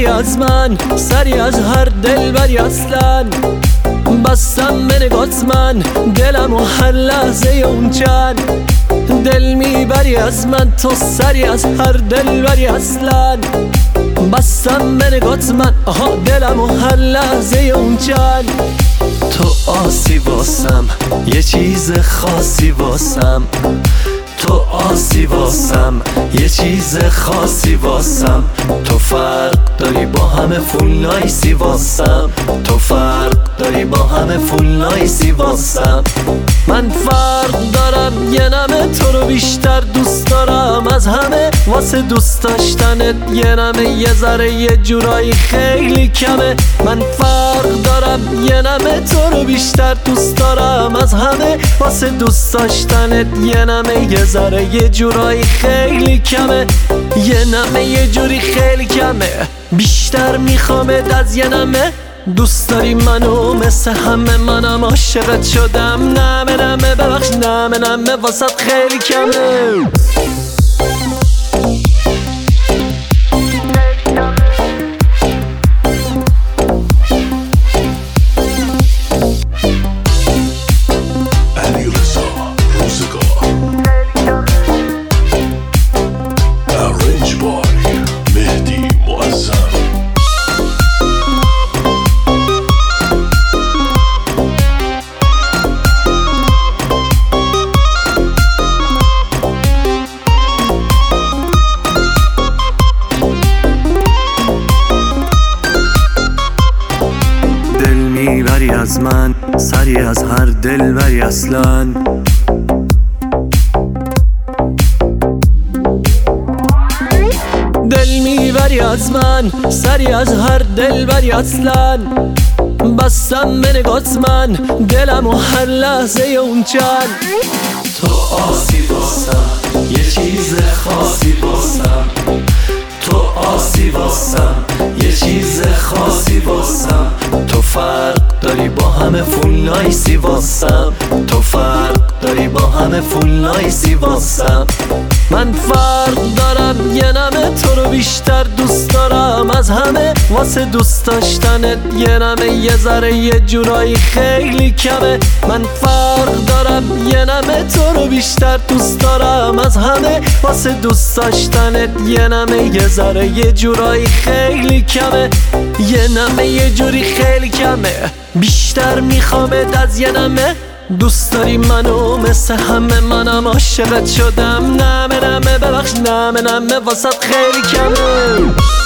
بری از من، سری از هر دل بری اصلا. بستم به نگات من دلم و هر لحظه اون چند. دل میبری از من تو، سری از هر دل بری اصلا. بستم به نگات من دلم و هر لحظه اون چند. تو آسی واسم، یه چیز خاصی واسم. تو آسی واسم، یه چیز خاصی واسم. تو فرق داری با همه فول نایسی واسم. تو فرق داری با همه فول نایسی واسم. من فرق دارم، یه نمه تو رو بیشتر دوست دارم از همه. واسه دوست داشتنت یه نمه یه ذره یه جورایی خیلی کمه. من فرق دارم، یه نمه تو رو بیشتر دوست دارم از همه. واسه دوست داشتنت یه نمه یه ذره یه جورایی خیلی کمه. یه نمه یه جوری خیلی کمه، بیشتر میخوامت از یه نمه. دوست داری منو مثل همه، منم عاشقت شدم. نمه نمه ببخش، نمه نمه واسط خیلی کمه. میبری از من، سری از هر دل بری اصلا. دل میبری از من، سری از هر دل بری اصلا. بستم به نگات من دلم و هر لحظه اون چند. تو آسی واسم، یه چیز خاصی واسم. تو آسی واسم، یه چیز خاصی واسم. تو فرق داری با همه فول نایسی واسم. تو فرق داری با همه فول نایسی واسم. من فرق دارم، یه نمه تو رو بیشتر دوست دارم از همه. واسه دوست داشتنت یه نمه یه ذره یه جورایی خیلی کمه. من فرق دارم، یه نمه تو رو بیشتر دوست دارم از همه. واسه دوست داشتنت یه نمه یه ذره یه جورایی خیلی کمه. یه نمه یه جوری خیلی کمه، بیشتر میخوامت از یه نمه. دوست داری منو مثل همه، منم عاشقت شدم. نمه نمه ببخش، نمه نمه واسط خیلی کمه.